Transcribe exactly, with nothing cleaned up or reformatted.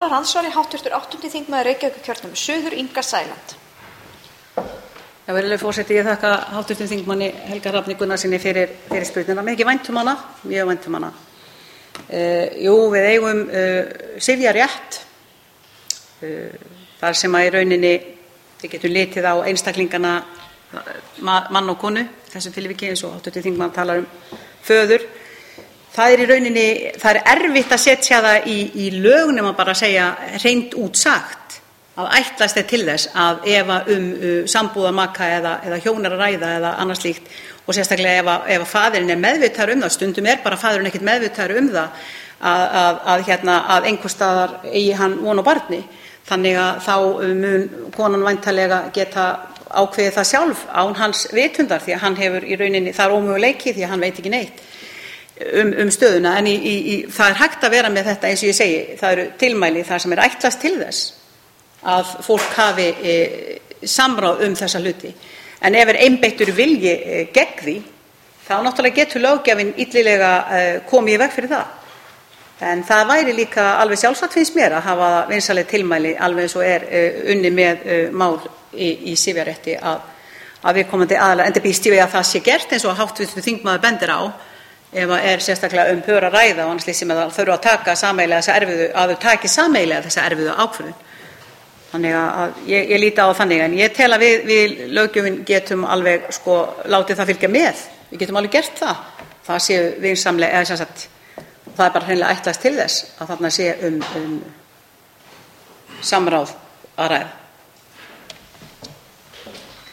Andsvari háttvirtur áttundi þingmaður Reykjavíkurkjördæmis suður Inga Sæland. Já, virðulegur forseti, ég þakka háttvirtum þingmanni Helga Hrafni Gunnarssyni fyrir fyrir spurninguna. Mér ekki vænt um hana, mjög vænt um hana. Uh, jú, við eigum uh, sifjarétt uh, þar sem að í rauninni við getum litið á einstaklingana mann og konu, þessum tilviki eins og háttvirtur þingmaður talar um föður. Það er í rauninni, það er erfitt að setja það í, í lög nema bara að segja hreint út sagt að ætlast er til þess að ef um uh, sambúðarmaka eða, eða hjón er að ræða eða annars slíkt og sérstaklega ef, að, ef að faðirinn er meðvitaður um það, stundum er bara faðirinn ekkert meðvitaður um það að, að, að, hérna, að einhvers staðar eigi hann von á barni. Þannig að þá mun konan væntanlega geta ákveðið það sjálf án hans vitundar því að hann hefur í rauninni, það er ómöguleiki því að hann veit ekki neitt um, um stöðuna. En í, í, í, það er hægt að vera með þetta eins og ég segi, það eru tilmæli þar sem er ætlast til þess að fólk hafi e, samráð um þessa hluti. En ef er einbeittur vilji e, gegn því, þá náttúrulega getur löggjafinn illilega e, komið í veg fyrir það. En það væri líka alveg sjálfsagt finnst mér að hafa vinsaleg tilmæli alveg eins og er e, unni með e, mál í, í sifjarétti að, að viðkomandi aðilar, enda býst ég við að það sé gert eins og háttvirtur þingmaður bendir á ef að er sérstaklega um pör að ræða og annars sem að það þurfa að taka sameiginlega þessa erfiðu, að þau taki sameiginlega þessa erfiðu ákvörðun. Þannig að ég, ég líti á þannig, en ég tel að við, við löggjöfin getum alveg sko látið það fylgja með. Við getum alveg gert það. Það séu vinsamlega, eða sem sagt, það er bara hreinlega ætlast til þess að þarna sé um, um samráð að ræða.